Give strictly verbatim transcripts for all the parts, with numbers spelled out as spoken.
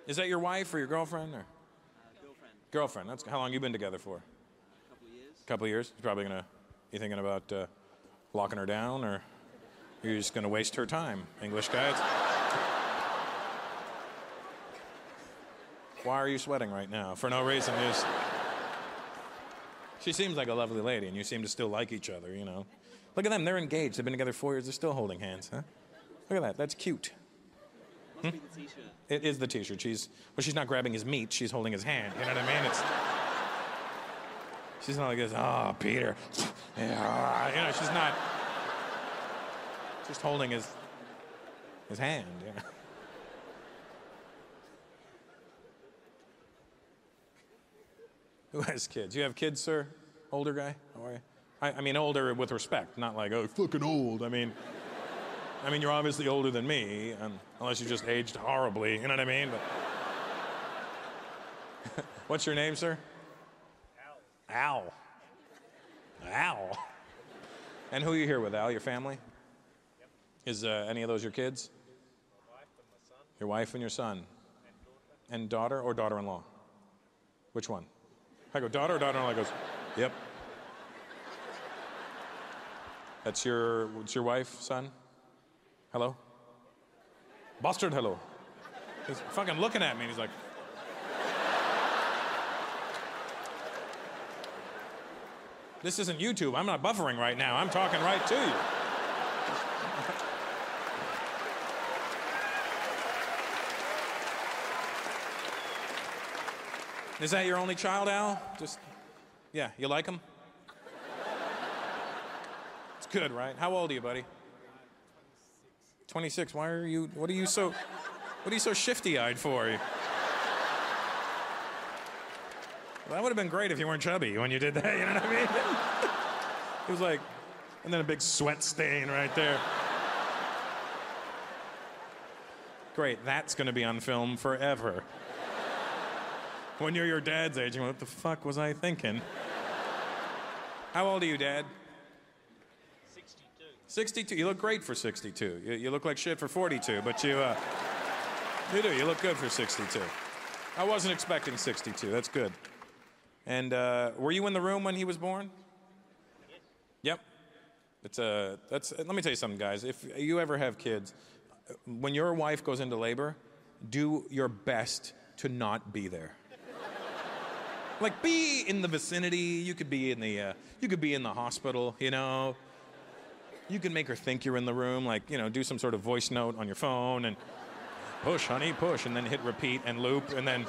Is that your wife or your girlfriend? Or? Uh, girlfriend. Girlfriend. That's how long you been together for? A couple of years. Couple of years. You're probably gonna. You thinking about uh, locking her down, or you're just gonna waste her time, English guys? Why are you sweating right now? For no reason. Just... She seems like a lovely lady, and you seem to still like each other. You know. Look at them. They're engaged. They've been together four years. They're still holding hands, huh? Look at that. That's cute. Must be the t-shirt. It is the t-shirt. She's well. She's not grabbing his meat. She's holding his hand. You know what I mean? It's. She's not like this. Oh, Peter. Yeah, you know, she's not. Just holding his. His hand. Yeah. Who has kids? You have kids, sir? Older guy? How are you? I, I mean, older with respect, not like oh, fucking old. I mean. I mean, you're obviously older than me, um, unless you just aged horribly, you know what I mean? But what's your name, sir? Al. Al. Al. And who are you here with, Al? Your family? Yep. Is uh, any of those your kids? My wife and my son. Your wife and your son? And daughter. And daughter or daughter-in-law? Which one? I go, daughter or daughter-in-law? Goes, yep. That's your, what's your wife, son? Hello? Bastard, hello. He's fucking looking at me and he's like... This isn't YouTube. I'm not buffering right now. I'm talking right to you. Is that your only child, Al? Just... Yeah, you like him? It's good, right? How old are you, buddy? twenty-six. Why are you, what are you so, what are you so shifty-eyed for? Well, that would have been great if you weren't chubby when you did that, you know what I mean? It was like, and then a big sweat stain right there. Great, that's gonna be on film forever. When you're your dad's age, what the fuck was I thinking? How old are you, Dad? sixty-two. You look great for sixty-two. You, you look like shit for forty-two, but you, uh, you do. You look good for sixty-two. I wasn't expecting sixty-two. That's good. And uh, were you in the room when he was born? Yep. It's a. That's. Let me tell you something, guys. If you ever have kids, when your wife goes into labor, do your best to not be there. Like, be in the vicinity. You could be in the. Uh, you could be in the hospital. You know. You can make her think you're in the room, like, you know, do some sort of voice note on your phone and push, honey, push, and then hit repeat and loop, and then...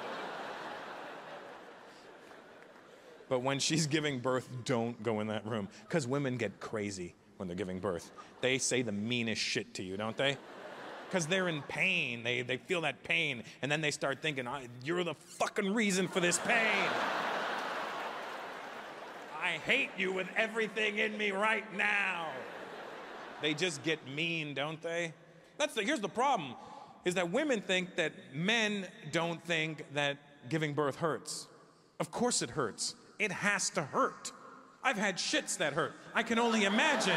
But when she's giving birth, don't go in that room, because women get crazy when they're giving birth. They say the meanest shit to you, don't they? Because they're in pain. They, they feel that pain, and then they start thinking, you're the fucking reason for this pain. I hate you with everything in me right now. They just get mean, don't they? That's the, here's the problem, is that women think that men don't think that giving birth hurts. Of course it hurts. It has to hurt. I've had shits that hurt. I can only imagine.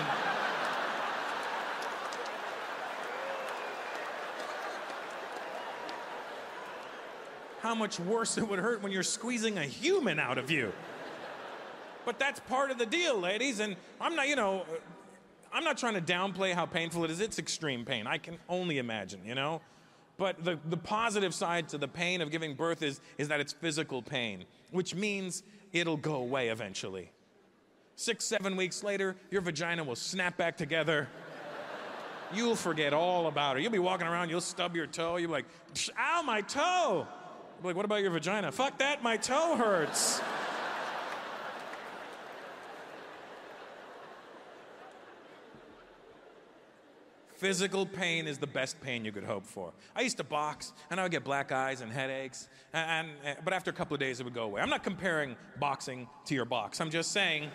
How much worse it would hurt when you're squeezing a human out of you. But that's part of the deal, ladies, and I'm not, you know, I'm not trying to downplay how painful it is. It's extreme pain. I can only imagine, you know? But the, the positive side to the pain of giving birth is, is that it's physical pain, which means it'll go away eventually. Six, seven weeks later, your vagina will snap back together. You'll forget all about it. You'll be walking around, you'll stub your toe, you'll be like, ow, my toe! You'll be like, what about your vagina? Fuck that, my toe hurts. Physical pain is the best pain you could hope for. I used to box, and I would get black eyes and headaches, and, and, but after a couple of days, it would go away. I'm not comparing boxing to your box. I'm just saying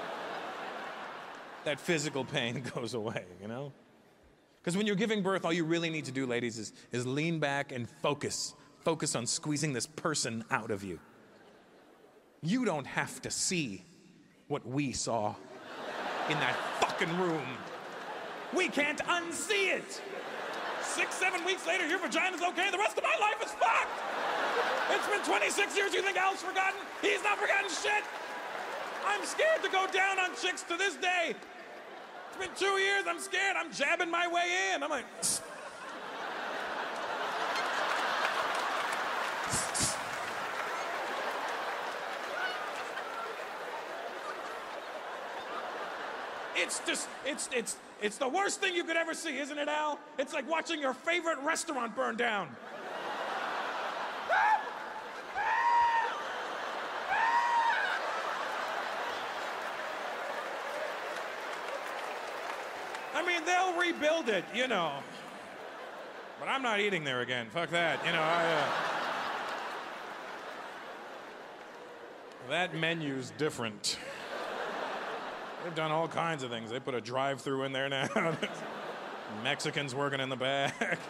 that physical pain goes away, you know? Because when you're giving birth, all you really need to do, ladies, is, is lean back and focus. Focus on squeezing this person out of you. You don't have to see what we saw in that fucking room. We can't unsee it. six, seven weeks later, your vagina's okay. The rest of my life is fucked. It's been twenty-six years. You think Al's forgotten? He's not forgotten shit. I'm scared to go down on chicks to this day. It's been two years. I'm scared. I'm jabbing my way in. I'm like... It's just, it's, it's, it's the worst thing you could ever see, isn't it, Al? It's like watching your favorite restaurant burn down. I mean, they'll rebuild it, you know. But I'm not eating there again. Fuck that. You know, I, uh... that menu's different. They've done all kinds of things. They put a drive-thru in there now. Mexicans working in the back.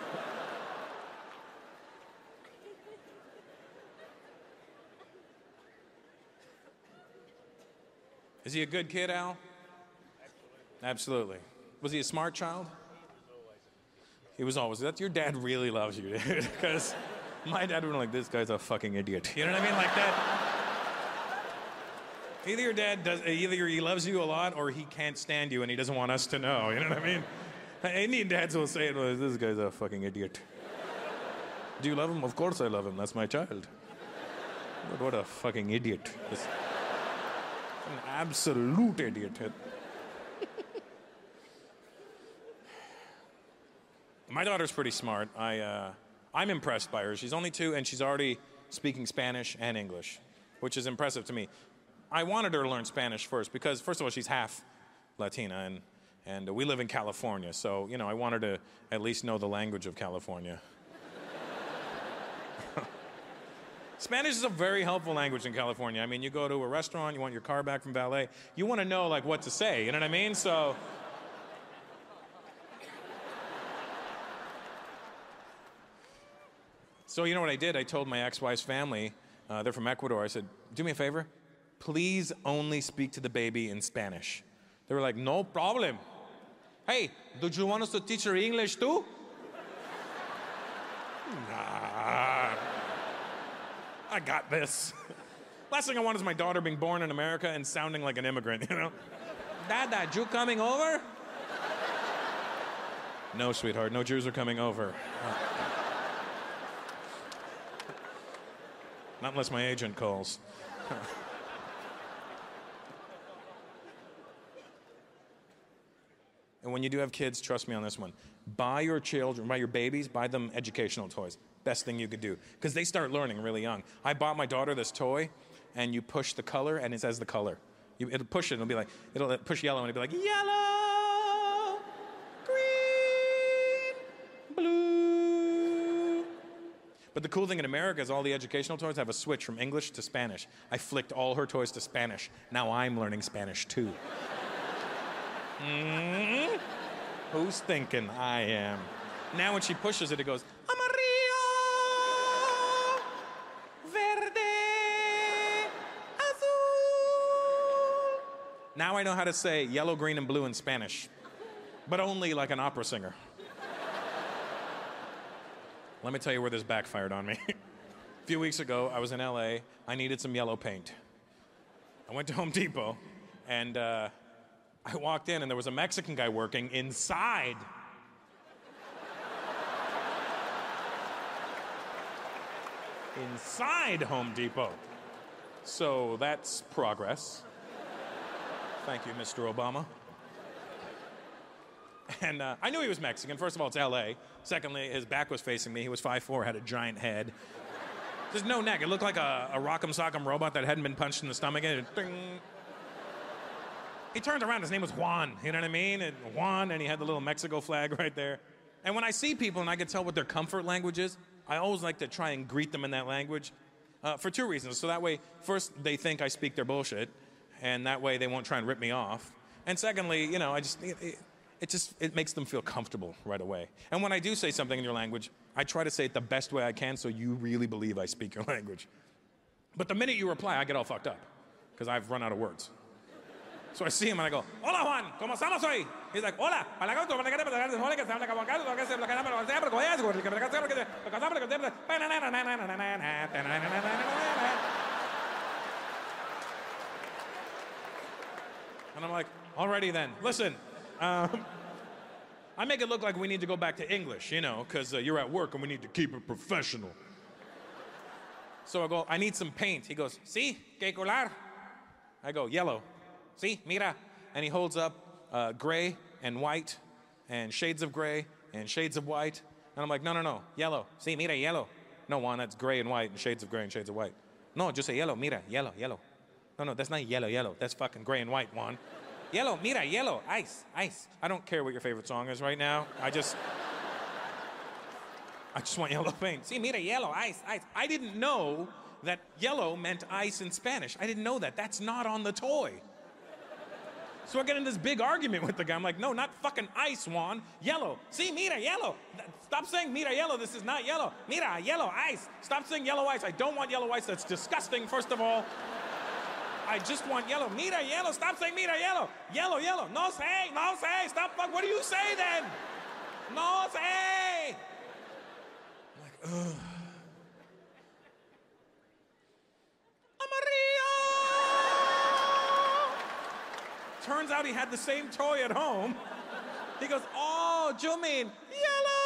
Is he a good kid, Al? Absolutely. Was he a smart child? He was always. That your dad really loves you, dude. Because my dad would be like, this guy's a fucking idiot. You know what I mean? Like that. Either your dad does, either he loves you a lot or he can't stand you and he doesn't want us to know. You know what I mean? Indian dads will say, well, this guy's a fucking idiot. Do you love him? Of course I love him. That's my child. But what a fucking idiot. This, an absolute idiot. My daughter's pretty smart. I, uh, I'm impressed by her. She's only two and she's already speaking Spanish and English, which is impressive to me. I wanted her to learn Spanish first because, first of all, she's half Latina, and, and we live in California, so, you know, I wanted her to at least know the language of California. Spanish is a very helpful language in California. I mean, you go to a restaurant, you want your car back from valet, you want to know, like, what to say, you know what I mean? So... So, you know what I did? I told my ex-wife's family, uh, they're from Ecuador, I said, do me a favor. Please only speak to the baby in Spanish. They were like, no problem. Hey, do you want us to teach her English too? Nah. I got this. Last thing I want is my daughter being born in America and sounding like an immigrant, you know? Dada, you coming over? No, sweetheart, no Jews are coming over. Not unless my agent calls. And when you do have kids, trust me on this one. Buy your children, buy your babies, buy them educational toys. Best thing you could do. Because they start learning really young. I bought my daughter this toy, and you push the color, and it says the color. You, it'll push it, and it'll be like, it'll push yellow, and it'll be like, yellow, green, blue. But the cool thing in America is all the educational toys have a switch from English to Spanish. I flicked all her toys to Spanish. Now I'm learning Spanish, too. Mm-hmm. Who's thinking I am? Now when she pushes it, it goes, amarillo, verde, azul. Now I know how to say yellow, green, and blue in Spanish, but only like an opera singer. Let me tell you where this backfired on me. A few weeks ago, I was in L A. I needed some yellow paint. I went to Home Depot, and uh, I walked in, and there was a Mexican guy working inside. Inside Home Depot. So that's progress. Thank you, Mister Obama. And uh, I knew he was Mexican. First of all, it's L A. Secondly, his back was facing me. He was five foot four, had a giant head. There's no neck. It looked like a, a rock'em sock'em robot that hadn't been punched in the stomach. And it, ding. He turned around. His name was Juan. You know what I mean? And Juan, and he had the little Mexico flag right there. And when I see people and I can tell what their comfort language is, I always like to try and greet them in that language uh, for two reasons. So that way, first, they think I speak their bullshit, and that way they won't try and rip me off. And secondly, you know, I just... It, it, It just, it makes them feel comfortable right away. And when I do say something in your language, I try to say it the best way I can so you really believe I speak your language. But the minute you reply, I get all fucked up because I've run out of words. So I see him and I go, hola Juan, ¿cómo estamos hoy? He's like, hola. And I'm like, alrighty then. Listen, um, I make it look like we need to go back to English, you know, because uh, you're at work and we need to keep it professional. So I go, I need some paint. He goes, sí, ¿qué color? I go, yellow. Sí, mira. And he holds up uh, gray and white and shades of gray and shades of white. And I'm like, no, no, no, yellow. Sí, mira, yellow. No, Juan, that's gray and white and shades of gray and shades of white. No, just say yellow, mira, yellow, yellow. No, no, that's not yellow, yellow. That's fucking gray and white, Juan. Yellow, mira, yellow, ice, ice. I don't care what your favorite song is right now. I just... I just want yellow paint. See, mira, yellow, ice, ice. I didn't know that yellow meant ice in Spanish. I didn't know that. That's not on the toy. So I get in this big argument with the guy. I'm like, no, not fucking ice, Juan. Yellow. See, mira, yellow. Stop saying mira, yellow. This is not yellow. Mira, yellow, ice. Stop saying yellow ice. I don't want yellow ice. That's disgusting, first of all. I just want yellow. Mira, yellow. Stop saying mira, yellow. Yellow, yellow. No say, no say. Stop. Fuck. What do you say then? No say. I'm like, ugh. Turns out he had the same toy at home. He goes, oh, you mean yellow?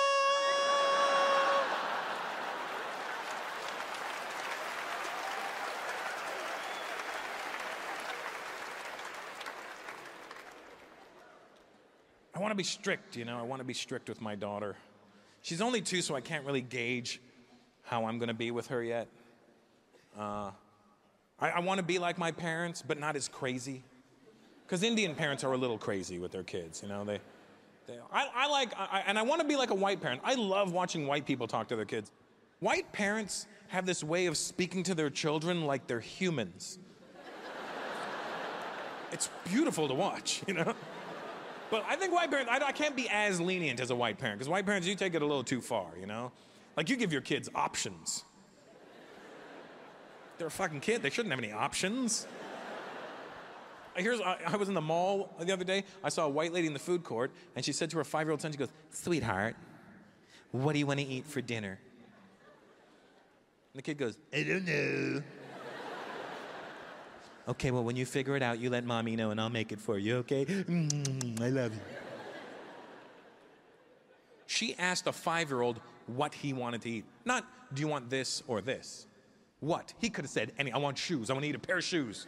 I want to be strict, you know. I want to be strict with my daughter. She's only two, so I can't really gauge how I'm going to be with her yet. Uh, I, I want to be like my parents, but not as crazy. Because Indian parents are a little crazy with their kids, you know. They, they I, I like, I, and I want to be like a white parent. I love watching white people talk to their kids. White parents have this way of speaking to their children like they're humans. It's beautiful to watch, you know. But I think white parents, I, I can't be as lenient as a white parent, because white parents, you take it a little too far, you know. Like you give your kids options. They're a fucking kid. They shouldn't have any options. Here's, I, I was in the mall the other day. I saw a white lady in the food court, and she said to her five-year-old son, she goes, sweetheart, what do you want to eat for dinner? And the kid goes, I don't know. Okay, well, when you figure it out, you let mommy know, and I'll make it for you, okay? Mm, I love you. She asked a five-year-old what he wanted to eat. Not, do you want this or this? What? He could have said, any, I want shoes. I want to eat a pair of shoes.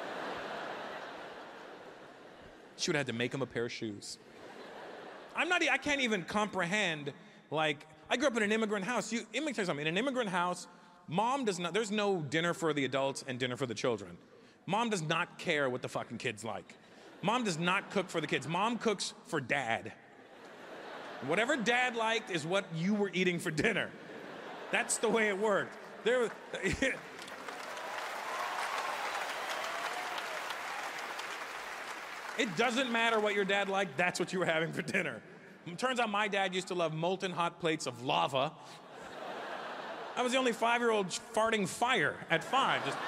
She would have had to make him a pair of shoes. I'm not, I can't even comprehend, like, I grew up in an immigrant house. You, let me tell you something, in an immigrant house, mom does not, there's no dinner for the adults and dinner for the children. Mom does not care what the fucking kids like. Mom does not cook for the kids. Mom cooks for dad. Whatever dad liked is what you were eating for dinner. That's the way it worked. There. It doesn't matter what your dad liked, that's what you were having for dinner. It turns out my dad used to love molten hot plates of lava. I was the only five-year-old farting fire at five. Just...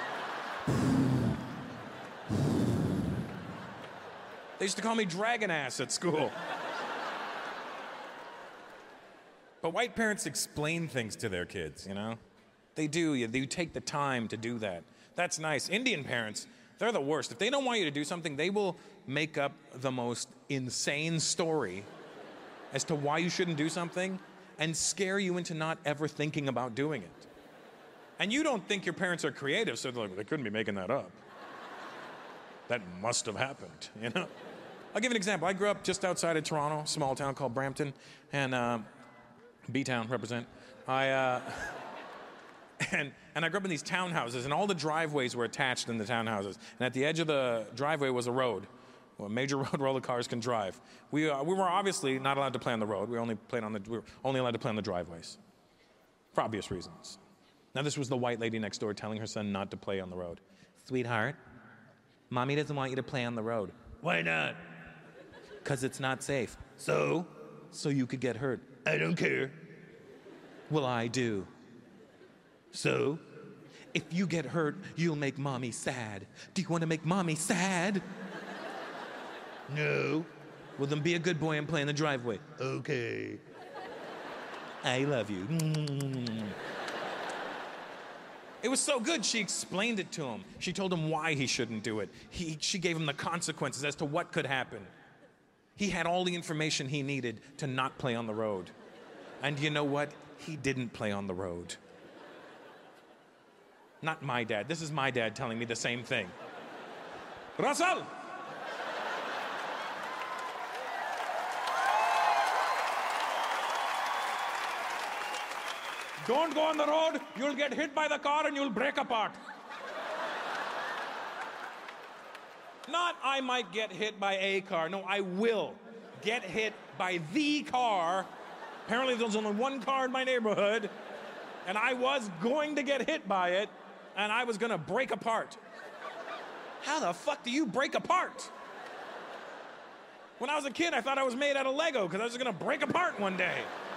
They used to call me dragon ass at school. But white parents explain things to their kids, you know? They do. They take the time to do that. That's nice. Indian parents, they're the worst. If they don't want you to do something, they will make up the most insane story as to why you shouldn't do something and scare you into not ever thinking about doing it. And you don't think your parents are creative, so they're like, they couldn't be making that up. That must have happened, you know? I'll give you an example. I grew up just outside of Toronto, a small town called Brampton, and uh, B-Town, represent. I, uh, and, and I grew up in these townhouses, and all the driveways were attached in the townhouses. And at the edge of the driveway was a road, a major road where all the cars can drive. We, uh, we were obviously not allowed to play on the road. We were only played on the, we were only allowed to play on the driveways, for obvious reasons. Now this was the white lady next door telling her son not to play on the road. Sweetheart, mommy doesn't want you to play on the road. Why not? Because it's not safe. So? So you could get hurt. I don't care. Well, I do. So? If you get hurt, you'll make mommy sad. Do you want to make mommy sad? No. Well, then be a good boy and play in the driveway. Okay. I love you. It was so good, she explained it to him. She told him why he shouldn't do it. He, she gave him the consequences as to what could happen. He had all the information he needed to not play on the road. And you know what? He didn't play on the road. Not my dad. This is my dad telling me the same thing. Russell! Don't go on the road. You'll get hit by the car and you'll break apart. Not I might get hit by a car. No, I will get hit by the car. Apparently there's only one car in my neighborhood, and I was going to get hit by it, and I was gonna break apart. How the fuck do you break apart? When I was a kid, I thought I was made out of Lego because I was gonna break apart one day.